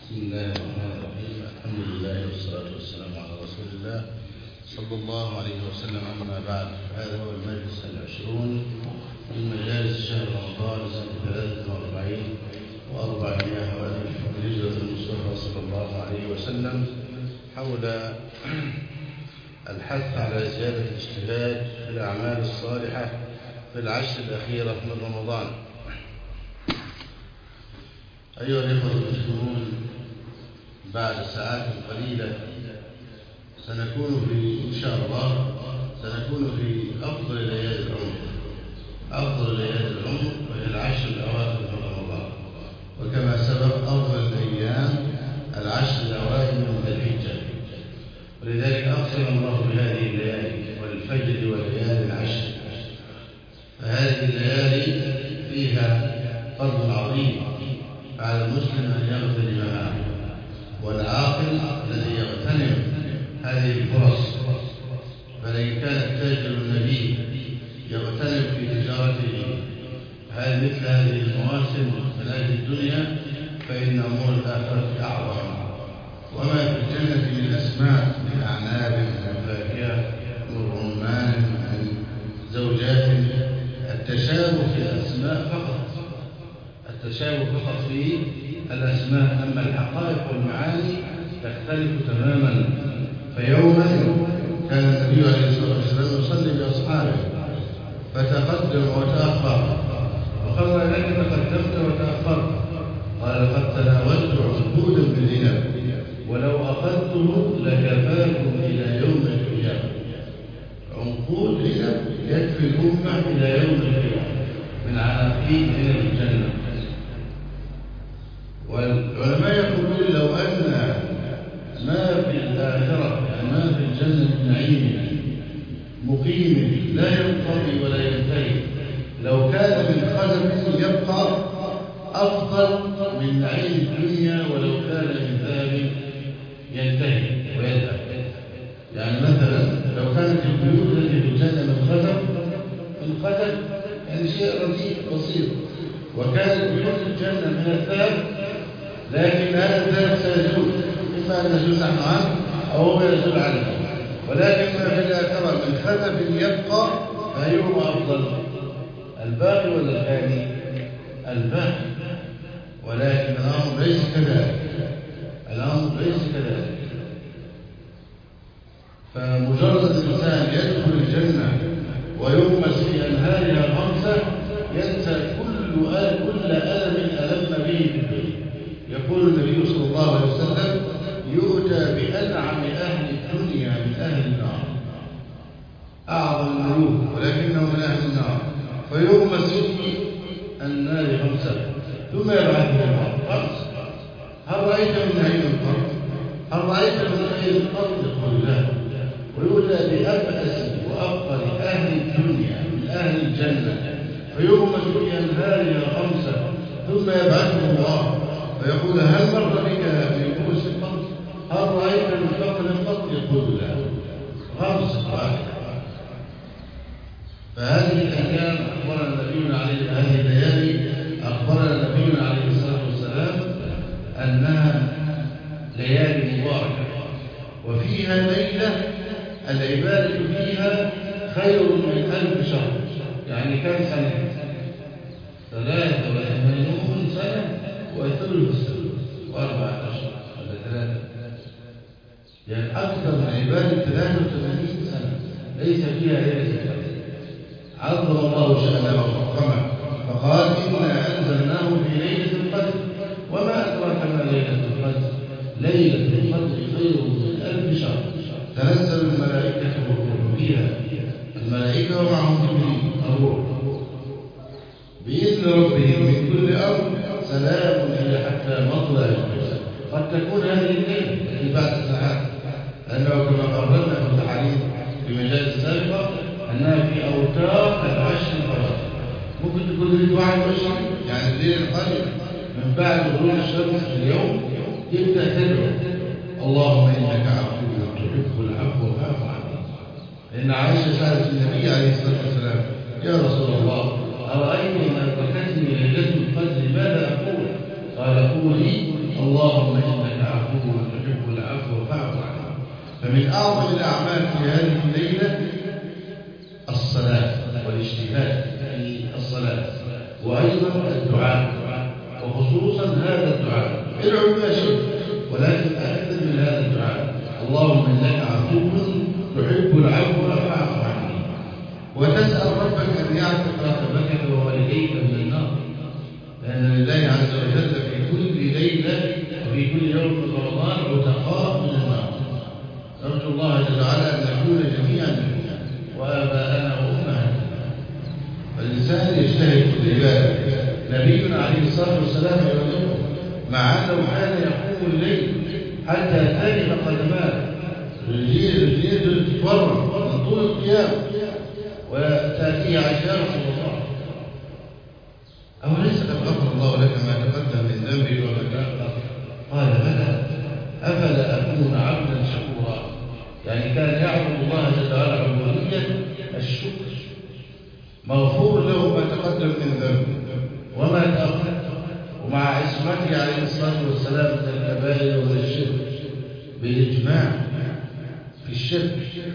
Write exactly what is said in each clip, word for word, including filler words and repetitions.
بسم الله الرحمن الرحيم. الحمد لله والصلاة والسلام على رسول الله صلى الله عليه وسلم. أما بعد، هذا هو المجلس العشرون من مجالس شهر رمضان سنة ثلاثة وأربعين وأربعمائة وألف هجرة المصطفى صلى الله عليه وسلم، حول الحث على زيادة الاجتهاد في الأعمال الصالحة في العشر الأخيرة من رمضان. أيها الإخوة المسلمون، بعد ساعات قليلة سنكون في إن شاء الله سنكون في أفضل ليالي العمر أفضل ليالي العمر وهي العشر الأواخر من رمضان، وكما سبق أفضل الأيام العشر الأوائل من ذي الحجة، ولذلك أقسم الله بهذه الليالي والفجر وليالي العشر. فهذه الليالي فيها فضل عظيم على المسلم أن يغتنمها، والعاقل الذي يغتنم هذه الفرص. فلئن كان التاجر النبي يغتنم في تجارته هذه مثل هذه المواسم من أجل الدنيا، فإن أمور الآخرة أعظم. وما في الجنة من أسماء، من أعناب، من فاكهة، من رمان، من زوجات. التشابه في الأسماء فقط التشابه فقط في الأسماء، أما الحقائق والمعاني تختلف تماما. فيوما كان النبي عليه الصلاة والسلام يصلي بأصحابه فتقدم وتأخر، وقال: لك تقدمت وتأخرت؟ قال: قد تناولت عنقودا بالعنب ولو أخذته لكفاكم إلى يوم القيامة. عنقود عنب يكفي الأمة إلى يوم القيامة من عناقيد من الجنة. والعلماء يقولون: لو أن ما في الآخرة، يعني ما في الجنة من نعيم مقيم لا ينقضي ولا ينتهي، لو كان من خزف يبقى أفضل من نعيم الدنيا ولو كان من ذهب ينتهي ويذهب. يعني مثلا لو كانت البيوت التي في الجنة من خزف من خزف يعني شيء رديء بسيط، وكانت بيوت الجنة من الذهب، لكن هذا الذهب سيزول، إما أن نزول نحن عنه أو هو يزول عنه. ولكن ما في الآخرة من خزف يبقى، فأيهما أفضل، الباقي ولا الفاني؟ الباقي. ولكن الأمر ليس كذلك الأمر ليس كذلك فمجرد الإنسان يدخل الجنة ويغمس في أنهارها الخمسة ينسى كل كل ألم ألم به في الدنيا. يقول النبي صلى الله عليه وسلم: يؤتى بأنعم أهل الدنيا من أهل النار، أعظم الملوك ولكنه من أهل النار، فيغمس في النار خمسة ثم يبعثه الله. خمس: هل رأيت من نعيم القبر؟ هل رأيت من نعيم القبر؟ يقول: لا. ويؤتى بأبأس وأبقر أهل الدنيا من أهل الجنة، فيغمس في أنهارها خمسة ثم يبعثه الله فيقول: هل مر بك من كؤوس القبر؟ هل رأيت من فقر القبر؟ يقول: لا. خمس واحدة. فهذه الأيام أخبرنا نبينا عليه هذه الليالي أخبرنا نبينا عليه الصلاة والسلام أنها ليالي مباركة، وفيها ليلة العبادة فيها خير من ألف شهر. يعني كم سنة؟ ثلاثة وثمانون سنة وثلث وأربعة أشهر ولا ثلاثة، يعني أكثر من عبادة ثلاثة وثمانين سنة ليس فيها ليلة القدر. عظم الله شأنه وفخمه فقال: إنا أنزلناه في ليلة القدر وما أدراك ما ليلة القدر ليلة القدر خير من ألف شهر تنزل الملائكة والروح فيها، الملائكة ومعهم جبريل الروح بإذن ربهم من كل أمر سلام هي حتى مطلع الفجر. قد تكون هذه الليلة التي بعد ساعات، لأنه كما قررنا في التحاليل في مجال السابقة أنها في أوتار العشر الفرائض. ممكن تكون ليلة واحد وعشرين، يعني الليلة القادمة من بعد غروب الشمس في اليوم يبدأ تدعو: اللهم إنك عفو تحب العفو فاعف عني. لأن عائشة سألت النبي عليه الصلاة والسلام: يا رسول الله، أرأيت إن أدركتني ليلة القدر ماذا أقول؟ قال: قولي: اللهم إنك فمن أعظم الأعمال في هذه الليلة الصلاة والاجتهاد في الصلاة، وأيضا الدعاء، وخصوصا هذا الدعاء. ادعوا بما شئت، ولكن أكثر من هذا الدعاء: اللهم إنك عفو تحب العفو فاعف عني. وتسأل ربك أن يعتق رقبتك ووالديك من النار، لأن لله عز وجل في كل ليلة وفي كل يوم من رمضان عتقاء من النار. نرجو الله جل وعلا أن نكون جميعا منهم وآباءنا وأمهاتنا. فالإنسان يجتهد في العبادة. نبينا عليه الصلاة والسلام يقول مع أنه كان يقوم الليل حتى تجف قدماه، رجليه تتورم من طول القيام، وتأتيه عائشة: رسول الله أوليس قد غفر الله لك ما تقدم من ذنبي وما تأخر؟ قال: بلى، أفلا أكون عبدا شكورا. يعني كان يعبد الله جل وعلا عبودية الشكر، مغفور له ما تقدم من ذنبه وما تأخر، ومع عصمته عليه الصلاة والسلام من الكبائر ومن الشرك بالإجماع في الشرك.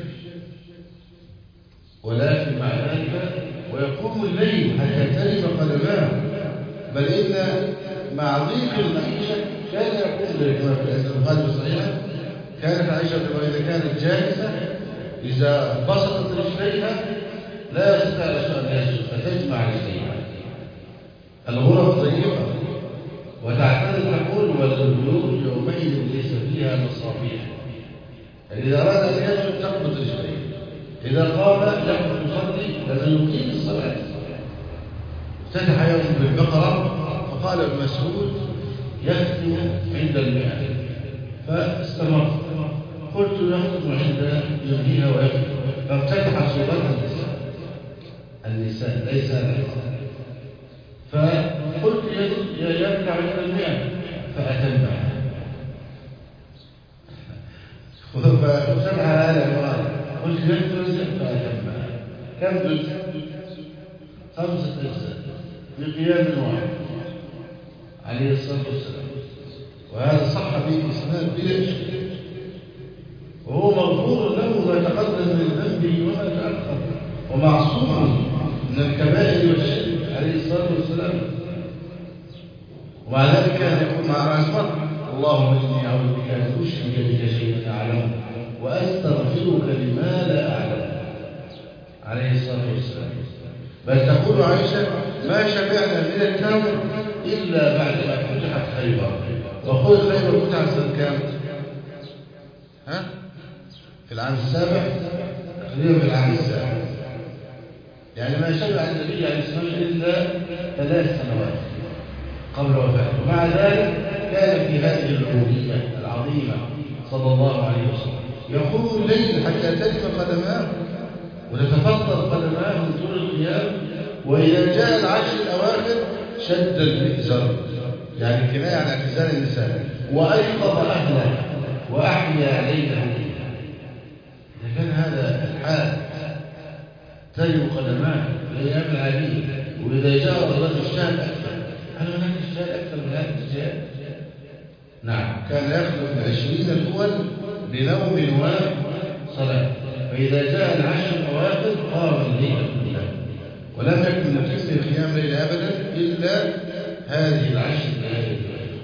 ولكن مع ذلك ويقوم الليل حتى تلف قدماه، بل إن مع ضيق المعيشة كان يقوم الليل كما في البخاري الصحيحة. كانت عائشة وإذا كانت جالسة إذا بسطت رجليها لا يستطيع أن يسجد فتجمع رجليها. الغرف ضيقة وتعتاد تقول: والبيوت يومئذ ليس فيها مصابيح. يعني إذا أراد أن يسجد تقبض رجليه، إذا قام يقف يصلي لازم يقيم الصلاة. افتتح يوم بالبقرة فقال ابن مسعود: يختم عند المئة، فاستمر. قلت: يختم عند يمنيها ويختم، فافتتح سورة النساء النساء ليس النساء، فقلت: يركع عند المئة، فأتمها. فافتتح آل عمران، قلت: يختم فأتمها. كم جزء؟ خمسة أجزاء في قيام واحد عليه الصلاة والسلام. وهذا صح به إسناد بلا إشكال، وهو مغفور له ما تقدم من ذنبه وما تأخر، ومعصوم من الكبائر والشرك عليه الصلاة والسلام. ومع ذلك كان يقول مع رحمة: اللهم إني أعوذ بك أن أشرك بك شيئا أعلمه وأستغفرك لما لا أعلم عليه الصلاة والسلام. بل تقول عائشة: ما شبعنا من التمر إلا بعدما فتحت خيبر. وقل خيبر فتحت سنة كام؟ ها؟ في العام السابع تقريبا، في العام السابع. يعني ما شبع النبي عليه الصلاة والسلام إلا ثلاث سنوات قبل وفاته. ومع ذلك كان في هذه العبودية العظيمة صلى الله عليه وسلم يقوم الليل حتى تلف قدماه وتتفطر قدماه من طول القيام. وإذا جاء العشر الأواخر شد المئزر، يعني كناية عن اعتزال النساء، وأيقظ أهله وأحيا ليله. إذا كان هذا الحال تلف قدماه الأيام العادية، وإذا جاء الرجل اجتهد أكثر، هل هناك اجتهاد أكثر من هذا الاجتهاد؟ نعم، كان يخلق العشرين الأول بنوم وصلاة، فإذا جاء العشر الأواخر قام الليل كله، ولم يكن نفسه قيام ليل أبدا إلا هذه العشر الليالي.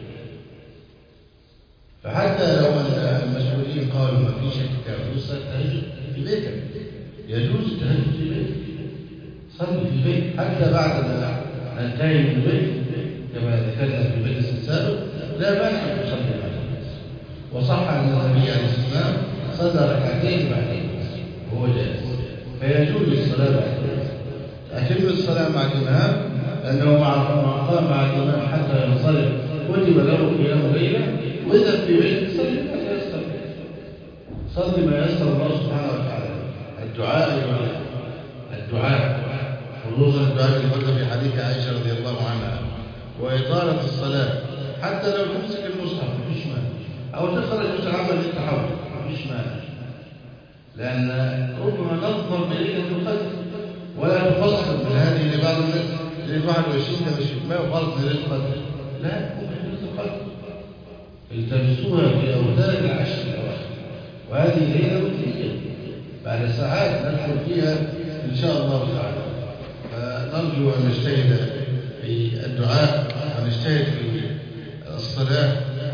فحتى لو أن المسؤولين قالوا ما فيش يجوز التهجد في بيتك، يجوز التهجد في بيتك، صلي في البيت حتى بعد ما ننتهي من البيت كما ذكرنا في المجلس السابق، لا مانع أن تصلي مع الناس. وصح أن النبي عليه الصلاة والسلام صلى ركعتين بعد وهو جالس، فيجوز الصلاة بعد ذلك. أتم الصلاة مع الإمام، لأنه مع قام مع الإمام حتى ينصرف كتب له قيام ليلة. وإذا في بيت صلي ما يسر، صلي ما يسر الله سبحانه وتعالى. الدعاء الدعاء خصوصا الدعاء اللي ورد في حديث عائشة رضي الله عنها، وإطالة الصلاة حتى لو تمسك المصحف مفيش مانع، أو تخرج وتعمل للتحول مفيش مانع، لأن ربما نظر بليلة القدر ولا تفصل من هذه لبعض الناس اللي واحد وعشرين ده مش ما يفرض ليلة القدر، لا، ممكن ليلة القدر التمسوها في أوتار العشر الأواخر وهذه ليلة وترية بعد ساعات ندخل فيها إن شاء الله تعالى. فنرجو أن نجتهد في الدعاء ونجتهد في الصلاة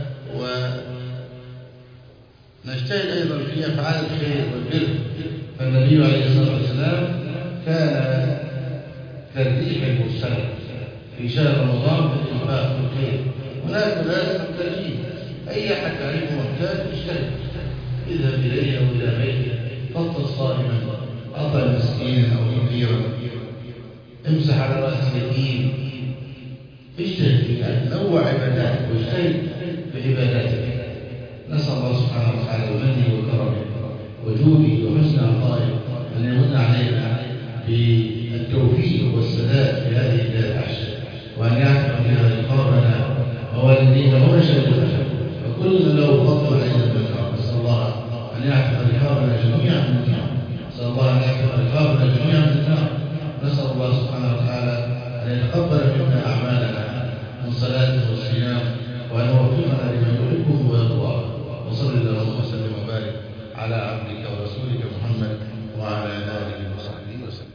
ونجتهد أيضا في أفعال الخير والبر. فالنبي عليه الصلاة والسلام كان كالريح المرسلة في شهر رمضان بالإنفاق والخير. هناك ناس محتاجين، أي أحد تعرفه محتاج اجتهد، اذهب إليه أو إلى بيته، فطر صائما، أطعم مسكينا أو فقيرا، امسح على رأس يتيم، اجتهد في هذا، نوع عباداتك واجتهد في عباداتك. نسأل الله سبحانه وتعالى بمنه وكرمه وجوده وحسن عطائه أن يمن علينا بالتوفيق والسداد في هذه الليلة العشر، وأن يعتق بها رقابنا ووالدينا ومشايخنا وكل من له فضل علينا بالنار. نسأل الله أن يعتق رقابنا جميعا من النار. نسأل الله أن يعتق رقابنا جميعا من النار. نسأل الله سبحانه وتعالى أن يتقبل منا أعمالنا من صلاة والصيام، وأن يوفقنا لما يحبه ويرضاه. وصل اللهم وسلم وبارك على عبدك ورسولك محمد وعلى آله وصحبه وسلم.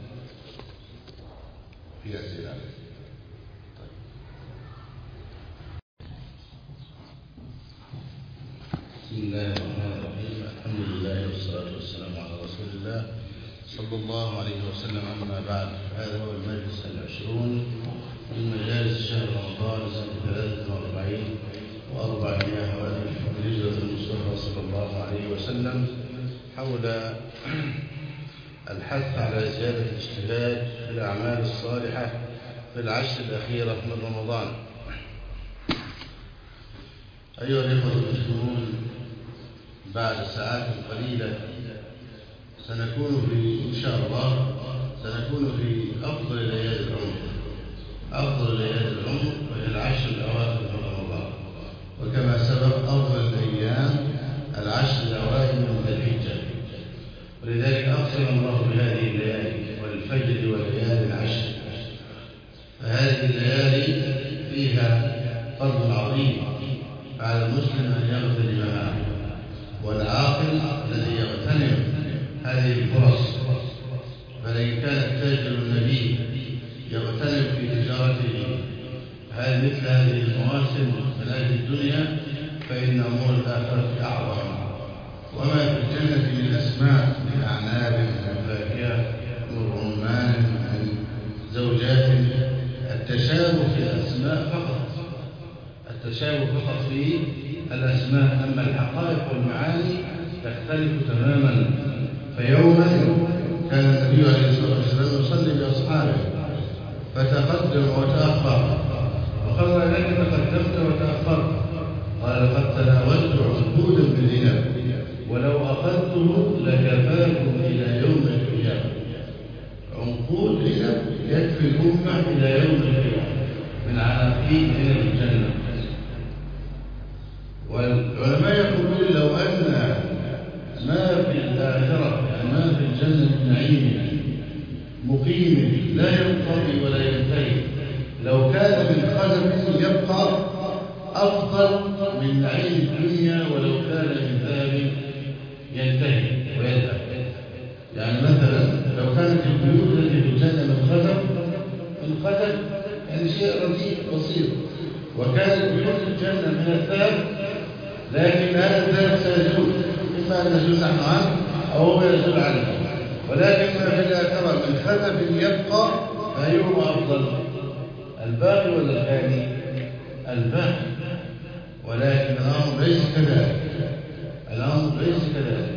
في أسئلة؟ طيب. بسم الله الرحمن الرحيم. الحمد لله والصلاة والسلام على رسول الله صلى الله عليه وسلم. أما بعد، هذا هو المجلس العشرون من مجالس شهر رمضان سنة ثلاثة وأربعين وأربعمائة وألف من هجرة المصطفى صلى الله عليه وسلم، حول الحث على زيادة الاجتهاد في الأعمال الصالحة في العشر الأخيرة من رمضان. أيها الإخوة المسلمون، بعد ساعات قليلة سنكون في إن شاء الله سنكون في أفضل ليالي العمر، أفضل ليالي العمر وهي العشر الأواخر من رمضان، وكما سبق أفضل الأيام العشر الأوائل من ذي الحجة. ولذلك أقسم الله بهذه الليالي والفجر والليالي العشر. فهذه الليالي فيها فضل عظيم على المسلم أن يغتنمها، والعاقل الذي يغتنم هذه الفرص. فلئن كان التاجر النبي يغتنم في تجارته هذه مثل هذه المواسم من أجل الدنيا، فإن أمور الآخرة أعظم. وما في الجنة من أسماء، من أعناب، من فاكهة، من رمان، من زوجات. التشابه في الأسماء فقط، التشابه فقط في الأسماء، أما الحقائق والمعاني تختلف تماما. فيوما كان النبي عليه الصلاة والسلام يصلي بأصحابه فتقدم وتأخر، وقال لك تقدمت وتأخرت، قال لقد تناولت عقودا بالعنب ولو أخذته لكفاكم إلى يوم القيامة. عنقود عنب يكفي الأمة إلى يوم القيامة من عناقيد من الجنة. والعلماء يقولون لو أن ما في الآخرة، يعني ما في الجنة من نعيم مقيم لا ينقضي ولا ينتهي، لو كان من خزف يبقى أفضل من نعيم الدنيا ولو كان من ذهب ينتهي ويذهب. يعني مثلا لو كانت البيوت التي في الجنة من خزف، من خزف يعني شيء رديء بسيط، وكانت بيوت الجنة من الذهب، لكن هذا الذهب سيزول، إما أن نزول نحن عنه أو هو يزول عنه. ولكن ما في الآخرة من خزف يبقى، فأيهما أفضل، الباقي ولا الفاني؟ الباقي. ولكن الأمر ليس كذلك، الأمر ليس كذلك.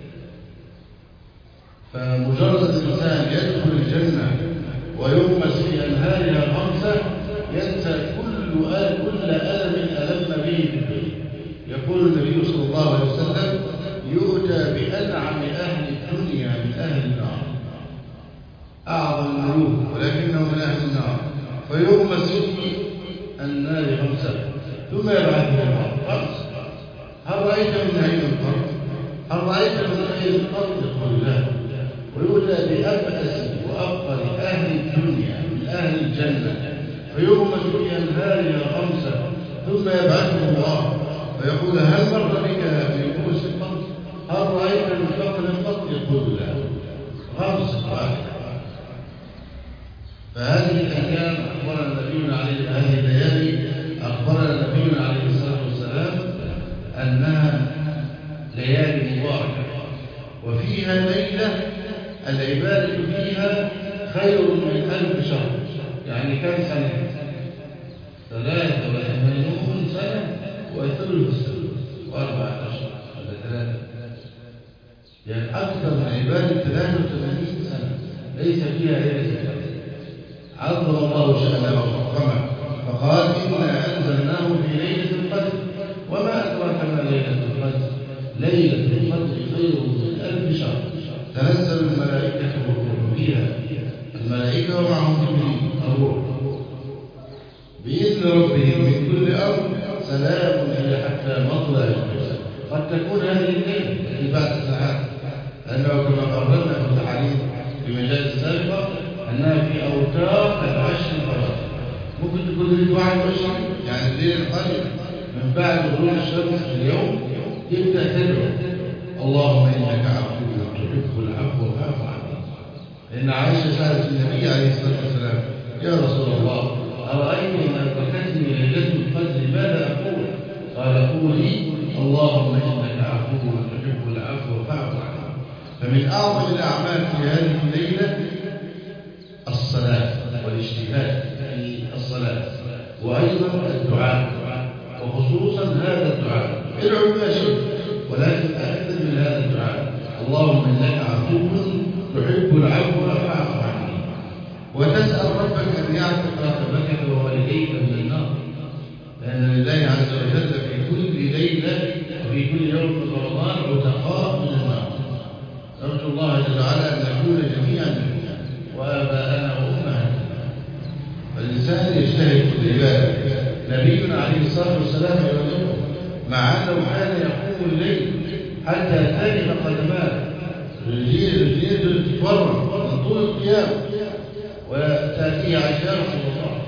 فمجرد الإنسان يدخل الجنة ويغمس في أنهارها الخمسة ينسى كل آل كل ألم ألم به في الدنيا. يقول النبي صلى الله عليه وسلم: يؤتى بأنعم أهل الدنيا من أهل النار، أعظم الملوك ولكنه من أهل النار، فيغمس في النار خمسة ثم يبعثه الله خمسة. هل رأيت من نعيم القبر؟ هل رأيت من نعيم القبر؟ يقول لا. ويؤتى بأبأس وأفضل أهل الدنيا من أهل الجنة، فيغمس في أنهارها خمسة ثم يبعثه الله فيقول: هل مر بك في كؤوس القبر؟ هل رأيت من فقر قط؟ يقول لا. خمسة واحدة. فهذه الأيام أخبرنا نبينا عليه هذه الليالي أخبرنا نبينا عليه الصلاة والسلام أنها ليالي مباركة، وفيها ليلة العبادة فيها خير من ألف شهر. يعني كم سنة؟ ثلاثة وثمانون سنة وثلث الثلث وأربعة أشهر هذا ثلاثة، يعني أكثر من عبادة ثلاثة وثمانين سنة ليس فيها ليلة القدر. عظم الله شأنه وفخمه فقال إنا أنزلناه في ليلة القدر وما أدراك ما ليلة القدر ليلة القدر خير من ألف شهر تنزل الملائكة والروح فيها. الملائكة ومعهم جبريل الروح بإذن ربهم من كل أمر سلام هي حتى مطلع الفجر. قد تكون هذه الليلة التي بعد ساعات، لأنه كما قررنا في التحاليل في مجال السابقة أنها في أوتار العشر الفرائض. ممكن تكون ليلة واحد وعشرين، يعني الليلة القادمة من بعد غروب الشمس في اليوم يبدأ تدعو اللهم إنك عفو تحب العفو فاعف عني. لأن عائشة سألت النبي عليه الصلاة والسلام يا رسول الله أرأيت إن أدركتني ليلة القدر ماذا أقول؟ قال قولي اللهم إنك عفو تحب العفو فاعف عني. فمن أعظم الأعمال في هذه الليلة الصلاة والاجتهاد في الصلاة، وأيضا الدعاء، وخصوصا هذا الدعاء ادعو ما شئت ولكن أكثر من هذا الدعاء اللهم إنك عفو تحب العفو فاعف عني. وتسأل ربك أن يعتق رقبتك ووالديك من النار، لأن لله عز وجل في كل ليلة وفي كل يوم من رمضان عتقاء من النار. نرجو الله جل وعلا أن نكون جميعا منهم وآباءنا وأمهاتنا. فالإنسان يجتهد في العبادة. نبينا عليه الصلاة والسلام يقول مع أنه كان يقوم الليل حتى تلف قدماه، رجليه تتورم من طول القيام، وتأتيه عائشة رسول الله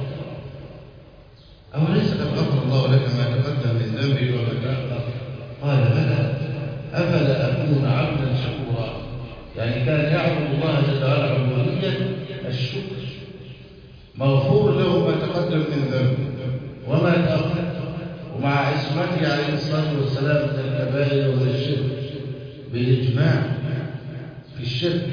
أوليس قد غفر الله لك ما تقدم من ذنبي وما تأخر؟ قال بلى أفلا أكون عبدا شكورا. يعني كان يعبد الله جل وعلا عبودية الشكر، مغفور له ما تقدم من ذنبه وما تأخر، ومع عصمته عليه الصلاة والسلام من الكبائر ومن الشرك بالإجماع في الشرك،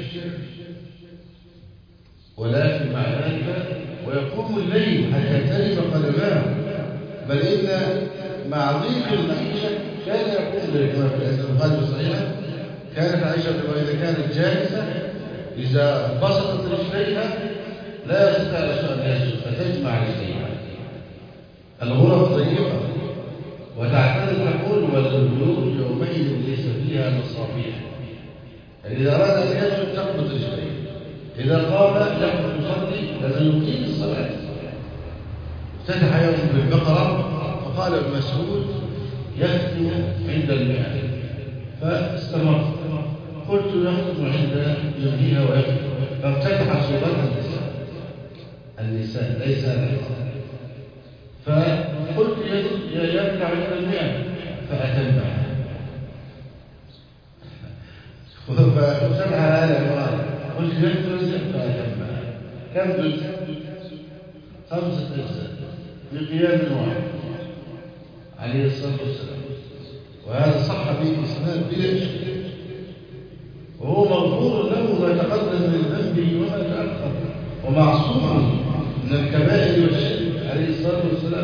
ولكن مع ذلك ويقوم الليل حتى تلف قدماه. بل إن مع ضيق المعيشة كان يقوم الليل كما في البخاري الصحيحة. كانت عائشة وإذا كانت جالسة إذا بسطت رجليها لا يستطيع أن يسجد فتجمع رجليها. الغرف ضيقة وتعتدل تقول والبيوت يومئذ ليس فيها مصابيح. يعني إذا أراد أن يسجد تقبض رجليه، إذا قام يقف يصلي لازم يقيم الصلاة. افتتح يوم بالبقرة فقال ابن مسعود يختم عند المئة فاستمر. قلت يختم عند يمنيها ويختم، فافتتح سورة النساء النساء ليس النساء، فقلت يركع عند المئة فأتمها، فافتتح آل عمران قلت يختم فأتمها. كم جزء؟ خمسة أجزاء بقيام واحد عليه الصلاة والسلام، وهذا صح به إسناد بلا إشكال، وهو مغفور له ما تقدم من ذنبه وما تأخر، ومعصوم من الكبائر والشرك عليه الصلاة والسلام.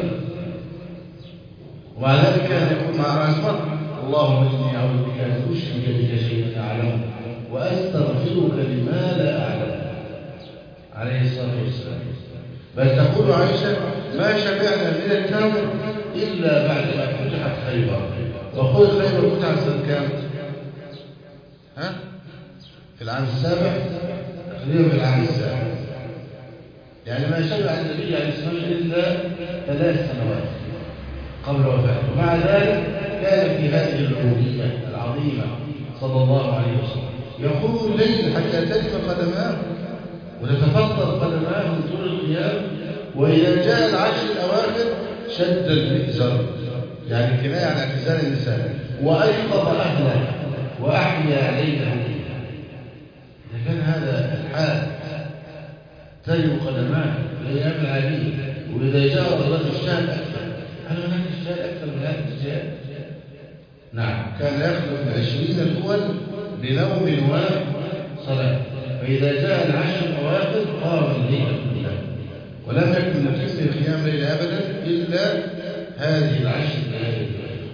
ومع ذلك كان يقول مع رأسه اللهم إني أعوذ بك أن أشرك بك شيئا أعلمه وأستغفرك لما لا أعلم عليه الصلاة والسلام. بل تقول عائشة ما شبعنا من التمر إلا بعد ما فتحت خيبر. وقل خيبر فتحت سنة كام؟ ها؟ في العام السابع تقريبا، في العام السابع، يعني ما شبع النبي عليه الصلاة والسلام إلا ثلاث سنوات قبل وفاته. ومع ذلك كان في هذه العبودية العظيمة صلى الله عليه وسلم يقوم الليل حتى تلف قدماه وتتفطر قدماه من طول القيام. وإذا جاء العشر الأواخر شد المئزر، يعني كناية عن اعتزال النساء، وأيقظ أهله وأحيا ليله فيها. إذا كان هذا الحال تجب قدماه في الأيام العادية، وإذا جاء رمضان اجتهد أكثر، هل هناك اجتهاد أكثر من هذا الاجتهاد؟ نعم، كان يخلق العشرين الأول بنوم وصلاة، فإذا جاء العشر الأواخر قام الليل كلها، ولم يكن يتم قيام ليل أبدا إلا هذه العشر الليالي.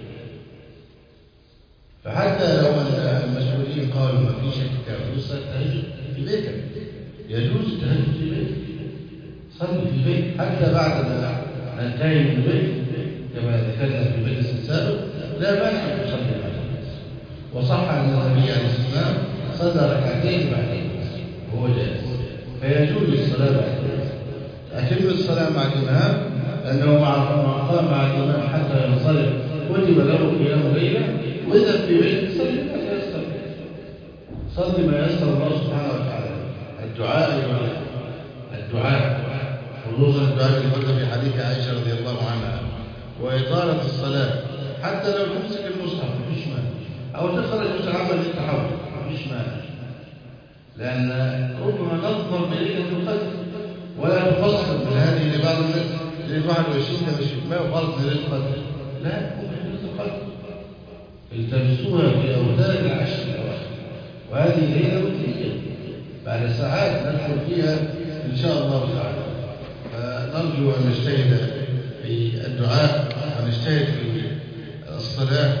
فحتى لو أن المسؤولين قالوا ما في شك يجوز التهجد في بيتك، يجوز التهجد في بيتك، صلي في البيت حتى بعد ما ننتهي من البيت كما ذكرنا في المجلس السابق، لا بأس أن تصلي مع الناس. وصح أن النبي عليه الصلاة والسلام صلى ركعتين بعد الناس وهو جالس، فيجوز الصلاة بعد الناس. أتم الصلاة مع الإمام، لأنه مع قام مع الإمام حتى ينصرف كتب له قيام ليلة، وإذا في بيت صلي ما يسر، صلي ما يسر الله سبحانه وتعالى. الدعاء الدعاء خصوصا الدعاء اللي ورد في حديث عائشة رضي الله عنها، وإطالة الصلاة حتى لو تمسك المصحف مفيش مانع، أو تخرج مستحبا للتحول مفيش مانع، لأن ربما نظر بليلة القدر ولا تفصل من هذه لبعض الناس اللي واحد وعشرين ما وفرض ليلة القدر، لا، ليلة القدر التمسوها في أوتار العشر الأواخر، وهذه ليلة وترية بعد ساعات ندخل فيها إن شاء الله تعالى. فنرجو أن نجتهد في الدعاء ونجتهد في الصلاة،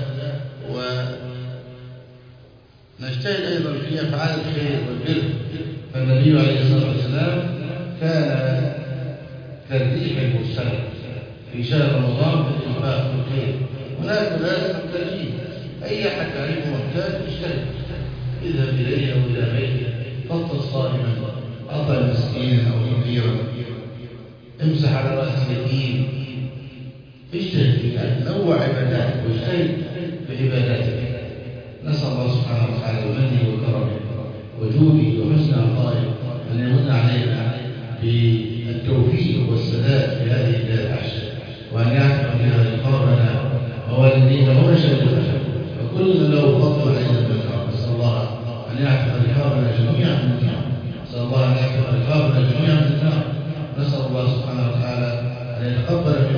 ونجتهد أيضا في أفعال الخير والبر. فالنبي عليه الصلاة والسلام كان كالريح المرسلة في شهر رمضان بالإنفاق والخير، هناك ناس محتاجين، أي أحد تعرفه محتاج اجتهد، اذهب إليه أو إلى بيته، فطر صائما، أطعم مسكينا أو فقيرا، امسح على رأس يتيم، اجتهد في ذلك، نوع عباداتك واجتهد في عباداتك. نسأل الله سبحانه وتعالى بمنه وكرمه وجوده وحسن عطائه أن يمن علينا بالتوفيق والسداد في هذه العشر، وأن يعتق بها رقابنا ووالدينا ومشايخنا وكل من له فضل علينا بالخير. نسأل الله أن يعتق رقابنا جميعا من النار، نسأل الله أن يعتق رقابنا جميعا من النار. نسأل الله سبحانه وتعالى أن يتقبل